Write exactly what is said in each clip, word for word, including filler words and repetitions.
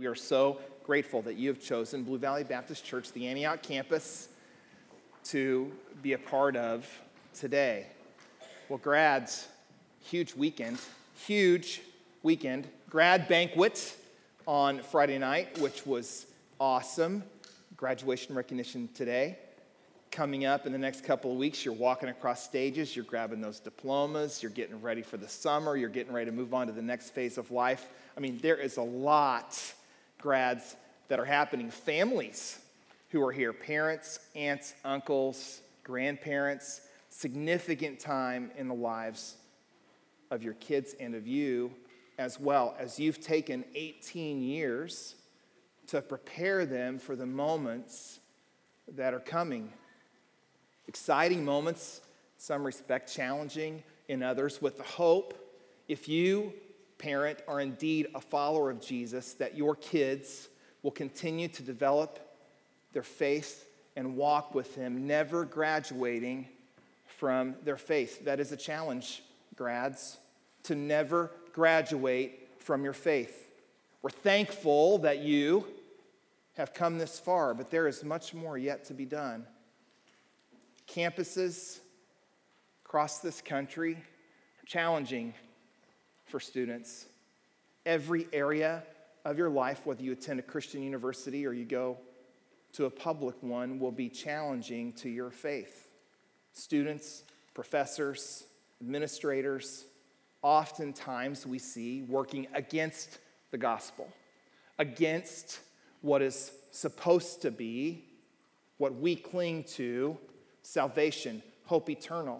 We are so grateful that you have chosen Blue Valley Baptist Church, the Antioch campus, to be a part of today. Well, grads, huge weekend, huge weekend. Grad banquet on Friday night, which was awesome. Graduation recognition today. Coming up in the next couple of weeks, you're walking across stages, you're grabbing those diplomas, you're getting ready for the summer, you're getting ready to move on to the next phase of life. I mean, there is a lot, grads, that are happening. Families who are here, parents, aunts, uncles, grandparents, significant time in the lives of your kids and of you, as well as you've taken eighteen years to prepare them for the moments that are coming. Exciting moments, in some respect challenging, in others with the hope, if you, parent, are indeed a follower of Jesus, that your kids will continue to develop their faith and walk with him, never graduating from their faith. That is a challenge, grads, to never graduate from your faith. We're thankful that you have come this far, but there is much more yet to be done. Campuses across this country are challenging for students. Every area of your life, whether you attend a Christian university or you go to a public one, will be challenging to your faith. Students, professors, administrators, oftentimes we see working against the gospel, against what is supposed to be, what we cling to, salvation, hope eternal.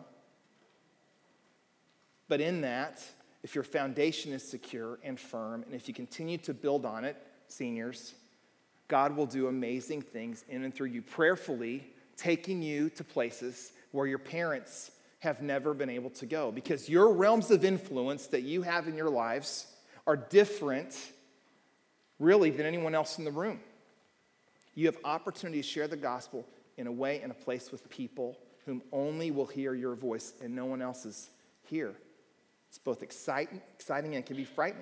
But in that, if your foundation is secure and firm, and if you continue to build on it, seniors, God will do amazing things in and through you, prayerfully taking you to places where your parents have never been able to go, because your realms of influence that you have in your lives are different, really, than anyone else in the room. You have opportunity to share the gospel in a way and a place with people whom only will hear your voice and no one else's here. It's both exciting, exciting and can be frightening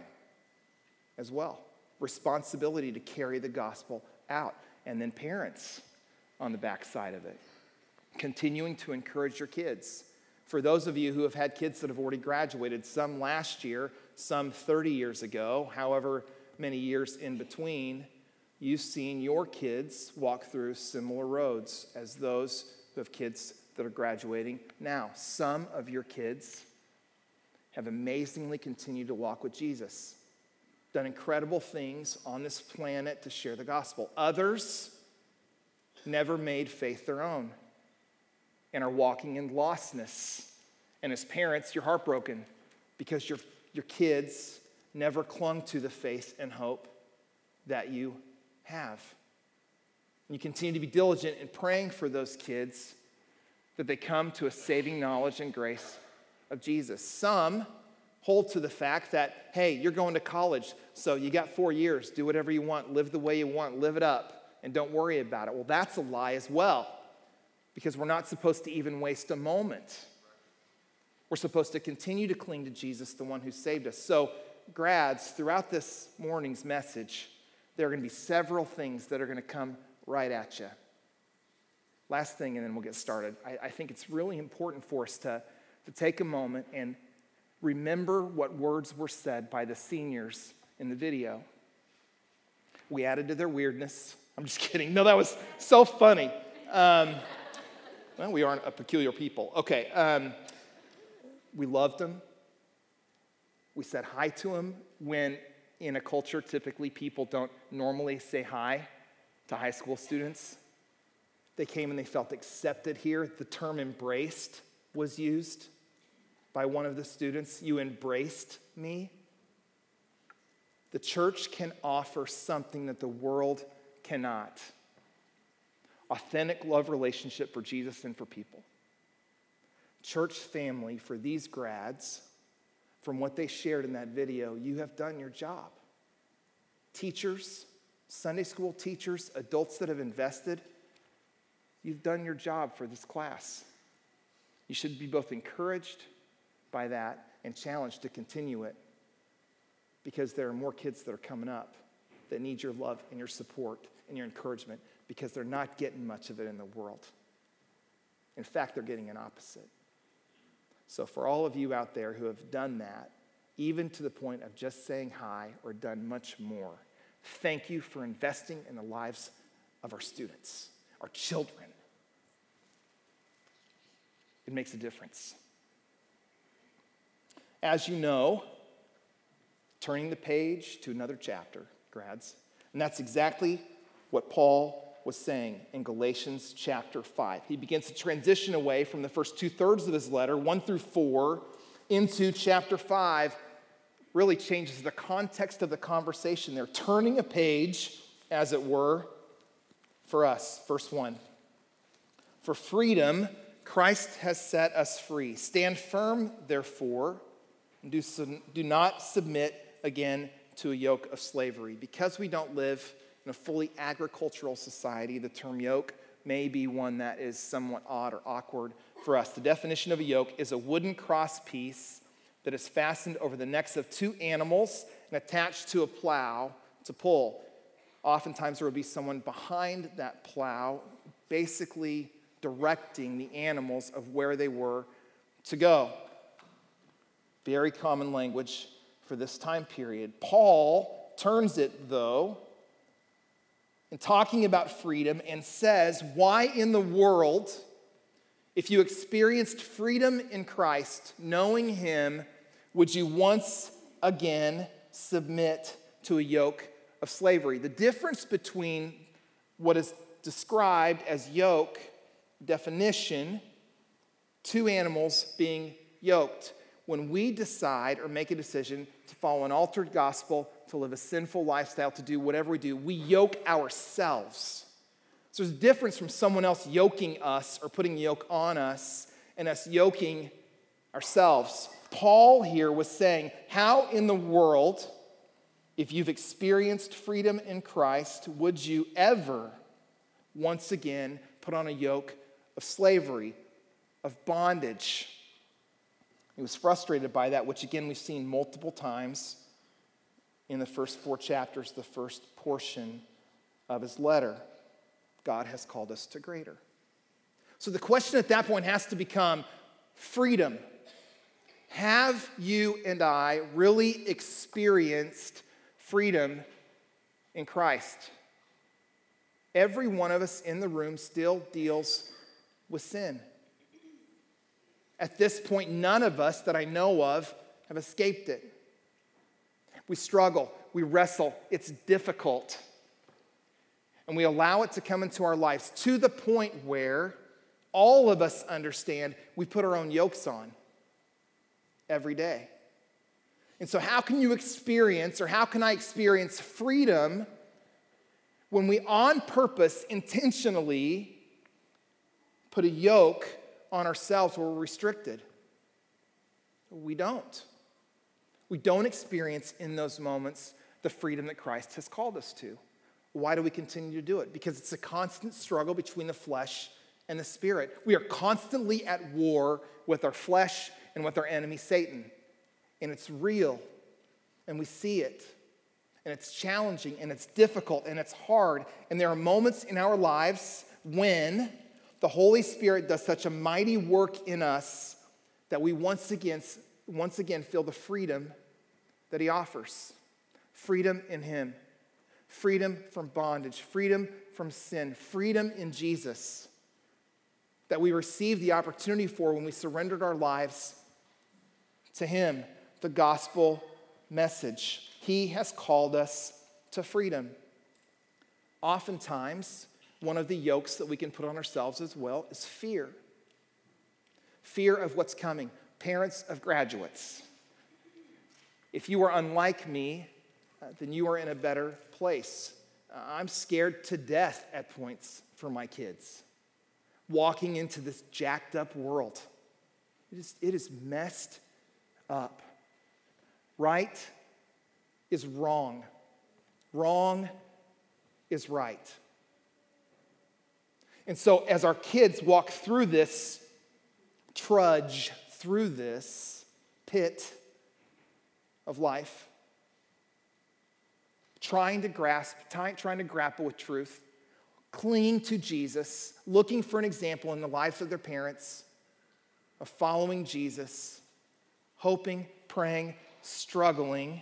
as well. Responsibility to carry the gospel out. And then parents on the backside of it. Continuing to encourage your kids. For those of you who have had kids that have already graduated, some last year, some thirty years ago, however many years in between, you've seen your kids walk through similar roads as those who have kids that are graduating now. Some of your kids have amazingly continued to walk with Jesus, done incredible things on this planet to share the gospel. Others never made faith their own and are walking in lostness. And as parents, you're heartbroken because your, your kids never clung to the faith and hope that you have. And you continue to be diligent in praying for those kids that they come to a saving knowledge and grace of Jesus. Some hold to the fact that, hey, you're going to college, so you got four years. Do whatever you want. Live the way you want. Live it up, and don't worry about it. Well, that's a lie as well, because we're not supposed to even waste a moment. We're supposed to continue to cling to Jesus, the one who saved us. So, grads, throughout this morning's message, there are going to be several things that are going to come right at you. Last thing, and then we'll get started. I, I think it's really important for us to, to take a moment and remember what words were said by the seniors in the video. We added to their weirdness. I'm just kidding. No, that was so funny. Um, well, we aren't a peculiar people. Okay. Um, we loved them. We said hi to them when in a culture, typically people don't normally say hi to high school students. They came and they felt accepted here. The term embraced was used by one of the students. You embraced me. The church can offer something that the world cannot. Authentic love relationship for Jesus and for people. Church family for these grads, from what they shared in that video, you have done your job. Teachers, Sunday school teachers, adults that have invested, you've done your job for this class. You should be both encouraged by that and challenged to continue it, because there are more kids that are coming up that need your love and your support and your encouragement because they're not getting much of it in the world. In fact, they're getting an opposite. So for all of you out there who have done that, even to the point of just saying hi or done much more, thank you for investing in the lives of our students, our children. It makes a difference. As you know, turning the page to another chapter, grads, and that's exactly what Paul was saying in Galatians chapter five. He begins to transition away from the first two-thirds of his letter, one through four, into chapter five, really changes the context of the conversation there, turning a page, as it were, for us. Verse one. For freedom, Christ has set us free. Stand firm, therefore, and do, do not submit again to a yoke of slavery. Because we don't live in a fully agricultural society, the term yoke may be one that is somewhat odd or awkward for us. The definition of a yoke is a wooden cross piece that is fastened over the necks of two animals and attached to a plow to pull. Oftentimes there will be someone behind that plow basically directing the animals of where they were to go. Very common language for this time period. Paul turns it, though, in talking about freedom and says, why in the world, if you experienced freedom in Christ, knowing him, would you once again submit to a yoke of slavery? The difference between what is described as yoke, definition, two animals being yoked. When we decide or make a decision to follow an altered gospel, to live a sinful lifestyle, to do whatever we do, we yoke ourselves. So there's a difference from someone else yoking us or putting a yoke on us and us yoking ourselves. Paul here was saying, how in the world, if you've experienced freedom in Christ, would you ever once again put on a yoke of slavery, of bondage? He was frustrated by that, which again we've seen multiple times in the first four chapters, the first portion of his letter. God has called us to greater. So the question at that point has to become freedom. Have you and I really experienced freedom in Christ? Every one of us in the room still deals with sin. At this point, none of us that I know of have escaped it. We struggle, we wrestle, it's difficult. And we allow it to come into our lives to the point where all of us understand we put our own yokes on every day. And so how can you experience, or how can I experience freedom when we on purpose, intentionally put a yoke on ourselves where we're restricted? We don't. We don't experience in those moments the freedom that Christ has called us to. Why do we continue to do it? Because it's a constant struggle between the flesh and the spirit. We are constantly at war with our flesh and with our enemy, Satan. And it's real. And we see it. And it's challenging, and it's difficult, and it's hard. And there are moments in our lives when the Holy Spirit does such a mighty work in us that we once again, once again feel the freedom that he offers. Freedom in him. Freedom from bondage. Freedom from sin. Freedom in Jesus that we received the opportunity for when we surrendered our lives to him, the gospel message. He has called us to freedom. Oftentimes, one of the yokes that we can put on ourselves as well is fear. Fear of what's coming. Parents of graduates, if you are unlike me, uh, then you are in a better place. Uh, I'm scared to death at points for my kids. Walking into this jacked up world. It is, it is messed up. Right is wrong. Wrong is right. And so as our kids walk through this, trudge through this pit of life, trying to grasp, trying, trying to grapple with truth, clinging to Jesus, looking for an example in the lives of their parents, of following Jesus, hoping, praying, struggling.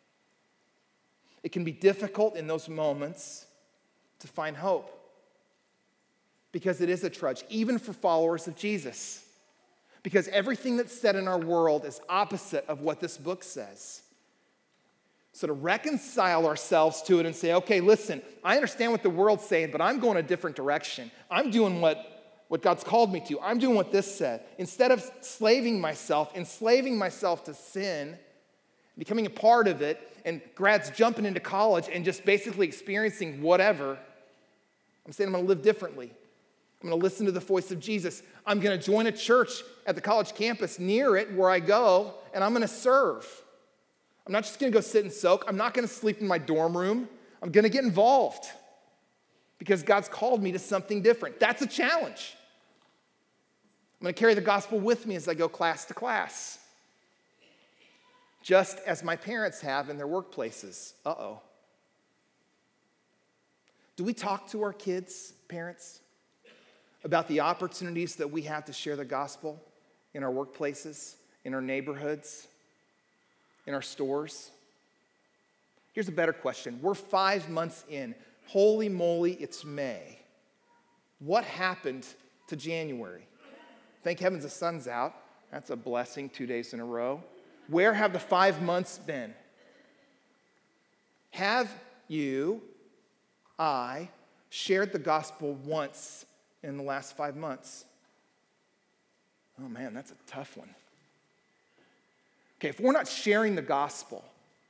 It can be difficult in those moments to find hope because it is a trudge, even for followers of Jesus. Because everything that's said in our world is opposite of what this book says. So to reconcile ourselves to it and say, okay, listen, I understand what the world's saying, but I'm going a different direction. I'm doing what, what God's called me to. I'm doing what this said. Instead of slaving myself, enslaving myself to sin, becoming a part of it, and grads jumping into college and just basically experiencing whatever, I'm saying I'm going to live differently. I'm going to listen to the voice of Jesus. I'm going to join a church at the college campus near it where I go, and I'm going to serve. I'm not just going to go sit and soak. I'm not going to sleep in my dorm room. I'm going to get involved because God's called me to something different. That's a challenge. I'm going to carry the gospel with me as I go class to class, just as my parents have in their workplaces. Uh-oh. Do we talk to our kids, parents, about the opportunities that we have to share the gospel in our workplaces, in our neighborhoods, in our stores? Here's a better question. We're five months in. Holy moly, it's May. What happened to January? Thank heavens the sun's out. That's a blessing, two days in a row. Where have the five months been? Have you, I, shared the gospel once in the last five months? Oh man, that's a tough one. Okay, if we're not sharing the gospel,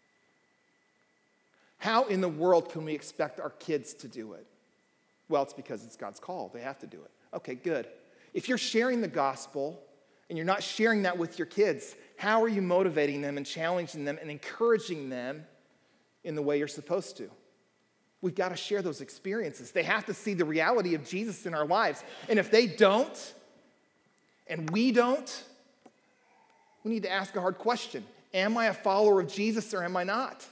how in the world can we expect our kids to do it? Well, it's because it's God's call. They have to do it. Okay, good. If you're sharing the gospel and you're not sharing that with your kids, how are you motivating them and challenging them and encouraging them in the way you're supposed to? We've got to share those experiences. They have to see the reality of Jesus in our lives. And if they don't, and we don't, we need to ask a hard question. Am I a follower of Jesus or am I not?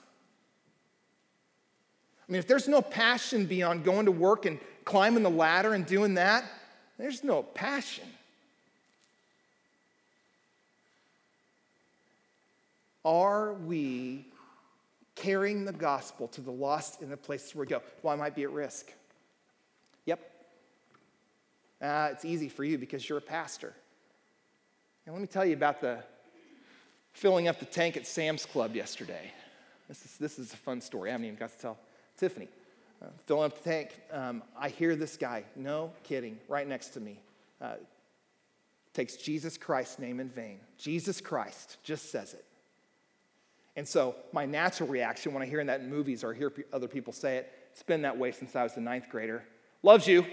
I mean, if there's no passion beyond going to work and climbing the ladder and doing that, there's no passion. Are we carrying the gospel to the lost in the places where we go? Well, I might be at risk. Yep. Uh, it's easy for you because you're a pastor. And let me tell you about the filling up the tank at Sam's Club yesterday. This is, this is a fun story. I haven't even got to tell Tiffany. Uh, filling up the tank, um, I hear this guy, no kidding, right next to me. Uh, takes Jesus Christ's name in vain. Jesus Christ just says it. And so my natural reaction when I hear that in movies or hear other people say it, it's been that way since I was a ninth grader. Loves you.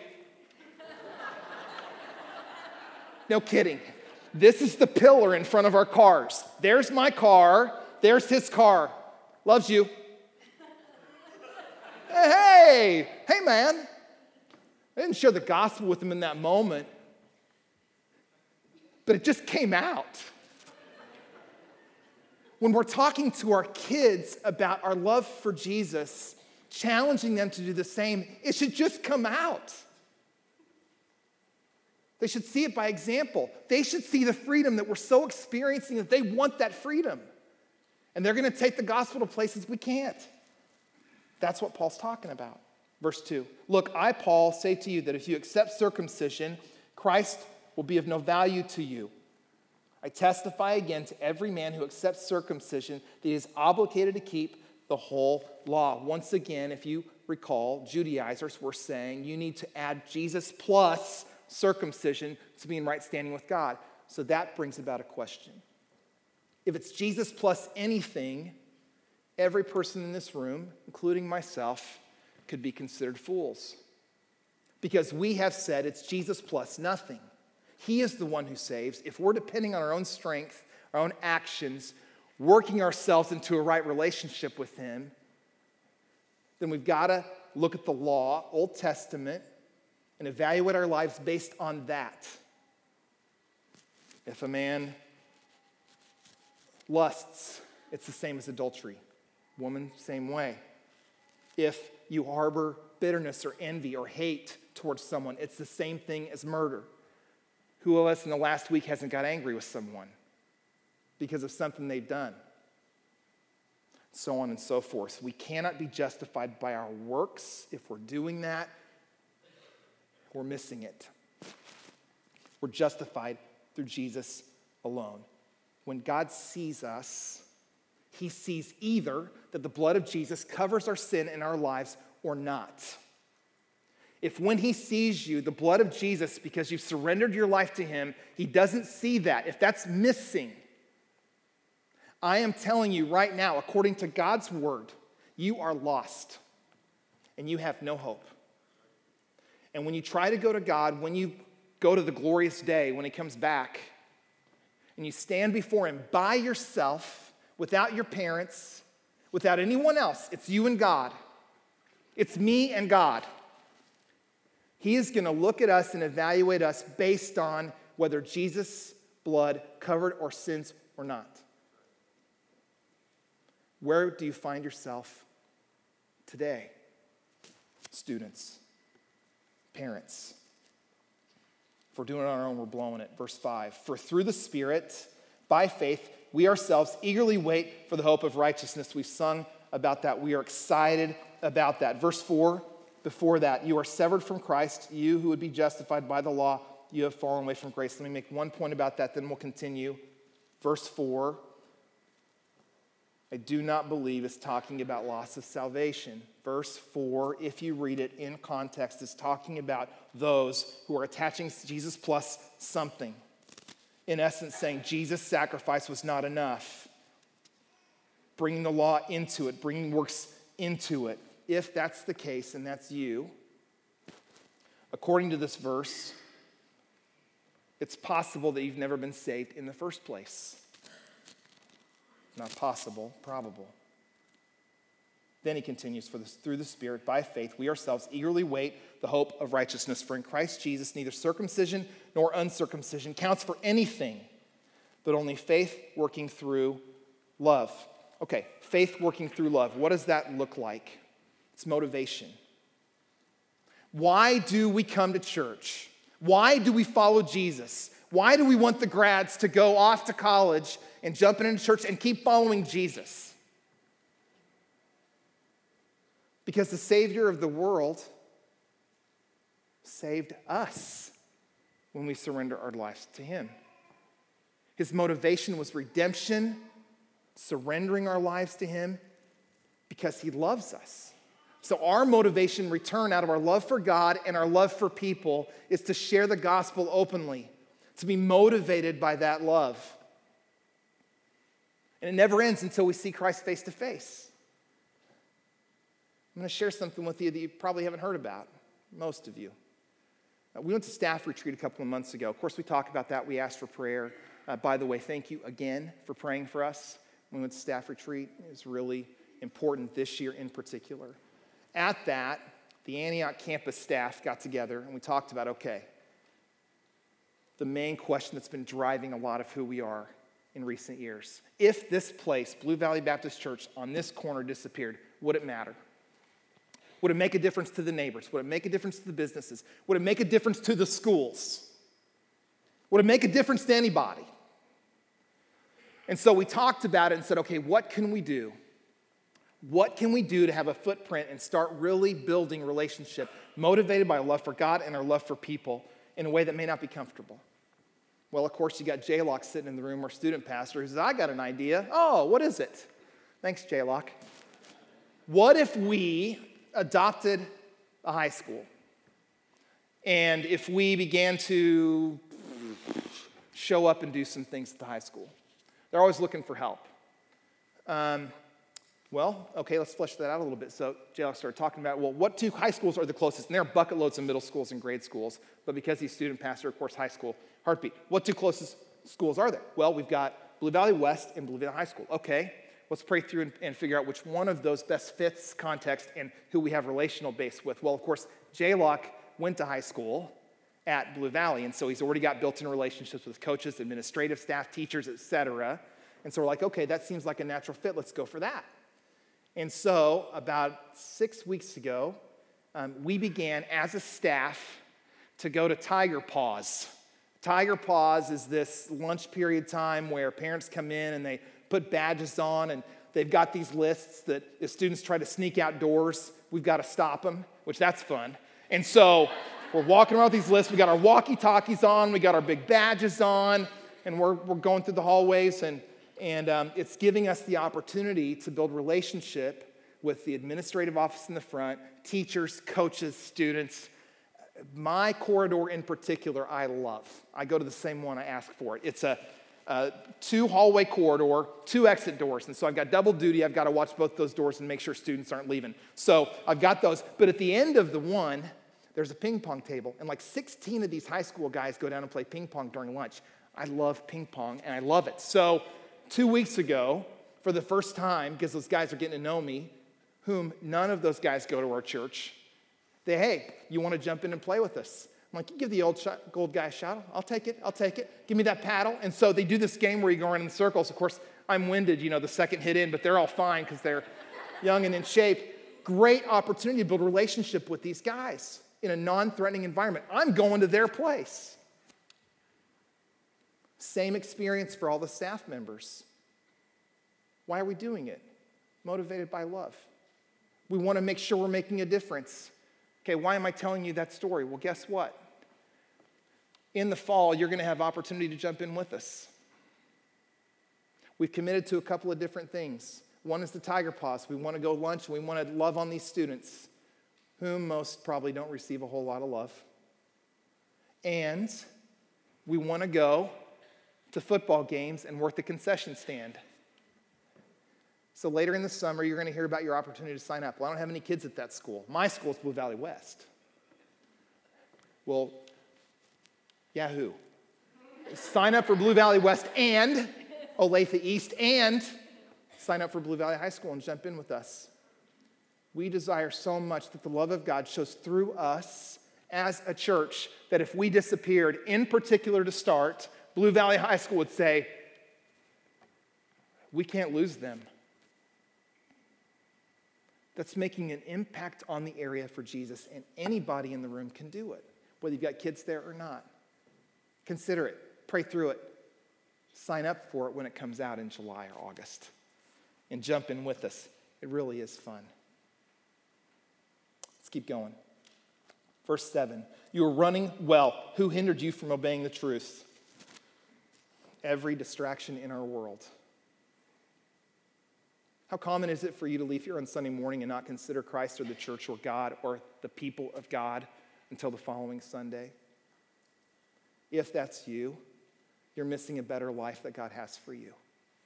No kidding. This is the pillar in front of our cars. There's my car. There's his car. Loves you. Hey, hey, man. I didn't share the gospel with him in that moment, but it just came out. When we're talking to our kids about our love for Jesus, challenging them to do the same, it should just come out. They should see it by example. They should see the freedom that we're so experiencing that they want that freedom. And they're going to take the gospel to places we can't. That's what Paul's talking about. Verse two, look, I, Paul, say to you that if you accept circumcision, Christ will be of no value to you. I testify again to every man who accepts circumcision that he is obligated to keep the whole law. Once again, if you recall, Judaizers were saying you need to add Jesus plus circumcision to be in right standing with God. So that brings about a question. If it's Jesus plus anything, every person in this room, including myself, could be considered fools. Because we have said it's Jesus plus nothing. He is the one who saves. If we're depending on our own strength, our own actions, working ourselves into a right relationship with him, then we've got to look at the law, Old Testament, and evaluate our lives based on that. If a man lusts, it's the same as adultery. Woman, same way. If you harbor bitterness or envy or hate towards someone, it's the same thing as murder. Who of us in the last week hasn't got angry with someone because of something they've done? So on and so forth. We cannot be justified by our works. If we're doing that, we're missing it. We're justified through Jesus alone. When God sees us, he sees either that the blood of Jesus covers our sin in our lives or not. If when he sees you, the blood of Jesus, because you've surrendered your life to him, he doesn't see that, if that's missing, I am telling you right now, according to God's word, you are lost and you have no hope. And when you try to go to God, when you go to the glorious day, when he comes back, and you stand before him by yourself, without your parents, without anyone else, it's you and God. It's me and God. He is going to look at us and evaluate us based on whether Jesus' blood covered our sins or not. Where do you find yourself today? Students, parents. If we're doing it on our own, we're blowing it. Verse five, for through the Spirit, by faith, we ourselves eagerly wait for the hope of righteousness. We've sung about that. We are excited about that. Verse four, before that, you are severed from Christ, you who would be justified by the law, you have fallen away from grace. Let me make one point about that, then we'll continue. Verse four, I do not believe it's talking about loss of salvation. Verse four, if you read it in context, is talking about those who are attaching Jesus plus something. In essence, saying Jesus' sacrifice was not enough. Bringing the law into it, bringing works into it. If that's the case, and that's you, according to this verse, it's possible that you've never been saved in the first place. Not possible, probable. Then he continues, for this, through the Spirit, by faith, we ourselves eagerly wait the hope of righteousness. For in Christ Jesus, neither circumcision nor uncircumcision counts for anything, but only faith working through love. Okay, faith working through love. What does that look like? It's motivation. Why do we come to church? Why do we follow Jesus? Why do we want the grads to go off to college and jump into church and keep following Jesus? Because the Savior of the world saved us when we surrender our lives to him. His motivation was redemption, surrendering our lives to him because he loves us. So our motivation, return out of our love for God and our love for people, is to share the gospel openly, to be motivated by that love. And it never ends until we see Christ face to face. I'm going to share something with you that you probably haven't heard about, most of you. Uh, we went to staff retreat a couple of months ago. Of course, we talked about that. We asked for prayer. Uh, by the way, thank you again for praying for us. When we went to staff retreat, it was really important this year in particular. At that, the Antioch campus staff got together and we talked about, okay, the main question that's been driving a lot of who we are in recent years. If this place, Blue Valley Baptist Church, on this corner disappeared, would it matter? Would it make a difference to the neighbors? Would it make a difference to the businesses? Would it make a difference to the schools? Would it make a difference to anybody? And so we talked about it and said, okay, what can we do? What can we do to have a footprint and start really building relationship motivated by a love for God and our love for people in a way that may not be comfortable? Well, of course, you got J-Lock sitting in the room, our student pastor, who says, I got an idea. Oh, what is it? Thanks, J-Lock. What if we adopted a high school? And if we began to show up and do some things at the high school? They're always looking for help. Um, well, okay, let's flesh that out a little bit. So J-Lock started talking about, well, what two high schools are the closest? And there are bucket loads of middle schools and grade schools, but because he's student pastor, of course, high school, heartbeat. What two closest schools are there? Well, we've got Blue Valley West and Blue Valley High School. Okay, let's pray through and, and figure out which one of those best fits context and who we have relational base with. Well, of course, J-Lock went to high school at Blue Valley, and so he's already got built-in relationships with coaches, administrative staff, teachers, et cetera. And so we're like, okay, that seems like a natural fit. Let's go for that. And so about six weeks ago, um, we began as a staff to go to Tiger Paws. Tiger Paws is this lunch period time where parents come in and they put badges on, and they've got these lists that if students try to sneak outdoors, we've got to stop them, which that's fun. And so we're walking around with these lists. We got our walkie-talkies on. We got our big badges on, and we're, we're going through the hallways, and, and um, it's giving us the opportunity to build relationship with the administrative office in the front, teachers, coaches, students. My corridor in particular, I love. I go to the same one, I ask for it. It's a, a two hallway corridor, two exit doors. And so I've got double duty. I've got to watch both those doors and make sure students aren't leaving. So I've got those. But at the end of the one, there's a ping pong table. And like sixteen of these high school guys go down and play ping pong during lunch. I love ping pong, and I love it. So two weeks ago, for the first time, because those guys are getting to know me, whom none of those guys go to our church, they, hey, you want to jump in and play with us? I'm like, you give the old shot, old guy a shot. I'll take it. I'll take it. Give me that paddle. And so they do this game where you go around in circles. Of course, I'm winded, you know, the second hit in, but they're all fine because they're young and in shape. Great opportunity to build a relationship with these guys in a non-threatening environment. I'm going to their place. Same experience for all the staff members. Why are we doing it? Motivated by love. We want to make sure we're making a difference. Okay, why am I telling you that story? Well, guess what? In the fall, you're going to have opportunity to jump in with us. We've committed to a couple of different things. One is the Tiger Paws. We want to go lunch, and we want to love on these students, whom most probably don't receive a whole lot of love. And we want to go to football games and work the concession stand. So later in the summer, you're going to hear about your opportunity to sign up. Well, I don't have any kids at that school. My school is Blue Valley West. Well, Yahoo. Sign up for Blue Valley West and Olathe East, and sign up for Blue Valley High School and jump in with us. We desire so much that the love of God shows through us as a church that if we disappeared, in particular to start, Blue Valley High School would say, we can't lose them. That's making an impact on the area for Jesus, and anybody in the room can do it, whether you've got kids there or not. Consider it. Pray through it. Sign up for it when it comes out in July or August, and jump in with us. It really is fun. Let's keep going. Verse seven, you were running well. Who hindered you from obeying the truth? Every distraction in our world. How common is it for you to leave here on Sunday morning and not consider Christ or the church or God or the people of God until the following Sunday? If that's you, you're missing a better life that God has for you.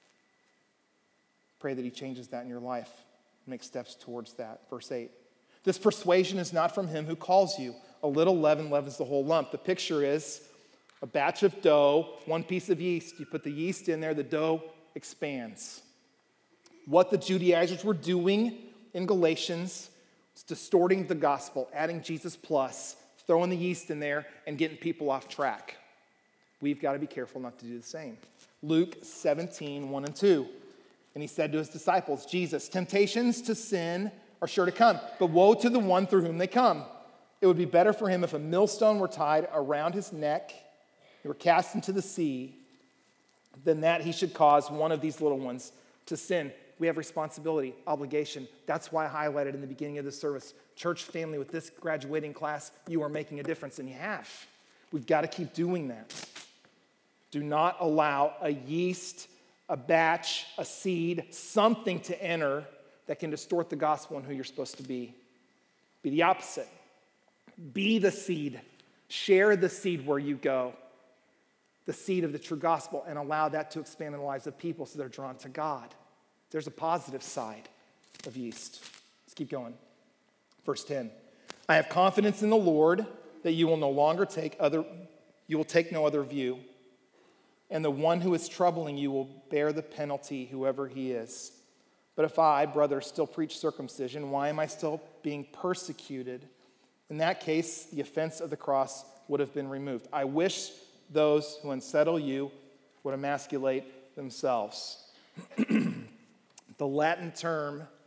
Pray that he changes that in your life. Make steps towards that. Verse eight. This persuasion is not from him who calls you. A little leaven leavens the whole lump. The picture is a batch of dough, one piece of yeast. You put the yeast in there, the dough expands. What the Judaizers were doing in Galatians was distorting the gospel, adding Jesus plus, throwing the yeast in there, and getting people off track. We've got to be careful not to do the same. Luke seventeen, one and two. And he said to his disciples, Jesus, temptations to sin are sure to come, but woe to the one through whom they come. It would be better for him if a millstone were tied around his neck, he were cast into the sea, than that he should cause one of these little ones to sin. We have responsibility, obligation. That's why I highlighted in the beginning of the service, church family, with this graduating class, you are making a difference, and you have. We've got to keep doing that. Do not allow a yeast, a batch, a seed, something to enter that can distort the gospel and who you're supposed to be. Be the opposite. Be the seed. Share the seed where you go. The seed of the true gospel, and allow that to expand in the lives of people so they're drawn to God. There's a positive side of yeast. Let's keep going. Verse ten. I have confidence in the Lord that you will no longer take other, you will take no other view. And the one who is troubling you will bear the penalty, whoever he is. But if I, brother, still preach circumcision, why am I still being persecuted? In that case, the offense of the cross would have been removed. I wish those who unsettle you would emasculate themselves. The Latin term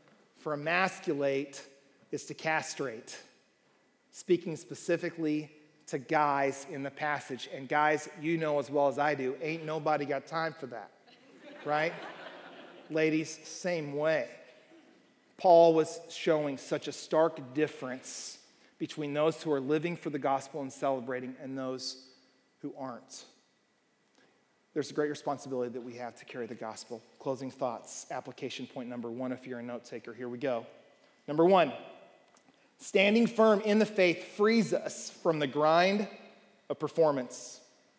For emasculate is to castrate, speaking specifically to guys in the passage. And guys, you know as well as I do, ain't nobody got time for that, right? Ladies, same way. Paul was showing such a stark difference between those who are living for the gospel and celebrating and those who aren't. There's a great responsibility that we have to carry the gospel. Closing thoughts, application point number one, if you're a note taker, here we go. Number one, standing firm in the faith frees us from the grind of performance.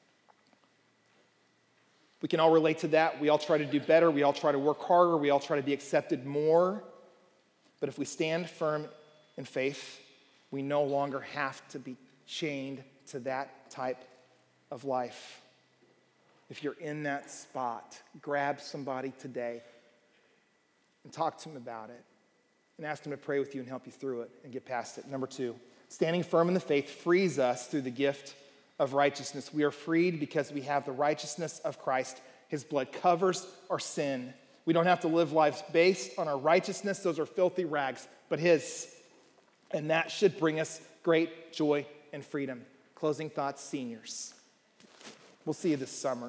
We can all relate to that. We all try to do better. We all try to work harder. We all try to be accepted more. But if we stand firm in faith, we no longer have to be chained to that type of life. If you're in that spot, grab somebody today and talk to them about it and ask them to pray with you and help you through it and get past it. Number two, standing firm in the faith frees us through the gift of righteousness. We are freed because we have the righteousness of Christ. His blood covers our sin. We don't have to live lives based on our righteousness. Those are filthy rags, but His. And that should bring us great joy and freedom. Closing thoughts, seniors. We'll see you this summer.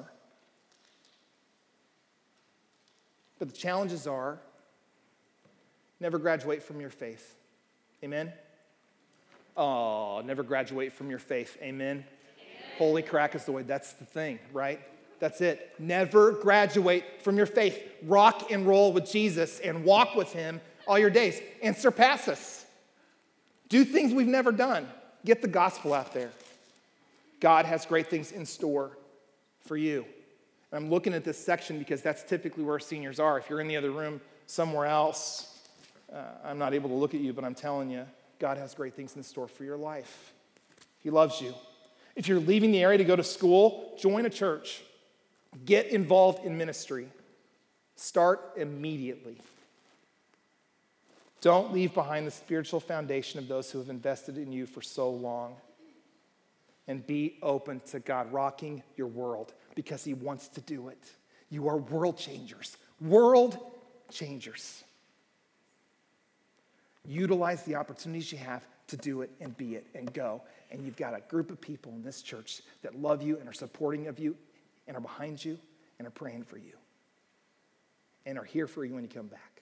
But the challenges are, never graduate from your faith. Amen? Oh, never graduate from your faith. Amen? Amen. Holy crack is the way. That's the thing, right? That's it. Never graduate from your faith. Rock and roll with Jesus and walk with Him all your days and surpass us. Do things we've never done. Get the gospel out there. God has great things in store for you. And I'm looking at this section because that's typically where seniors are. If you're in the other room somewhere else, uh, I'm not able to look at you, but I'm telling you, God has great things in store for your life. He loves you. If you're leaving the area to go to school, join a church. Get involved in ministry. Start immediately. Don't leave behind the spiritual foundation of those who have invested in you for so long. And be open to God rocking your world because He wants to do it. You are world changers. World changers. Utilize the opportunities you have to do it and be it and go. And you've got a group of people in this church that love you and are supporting of you and are behind you and are praying for you and are here for you when you come back.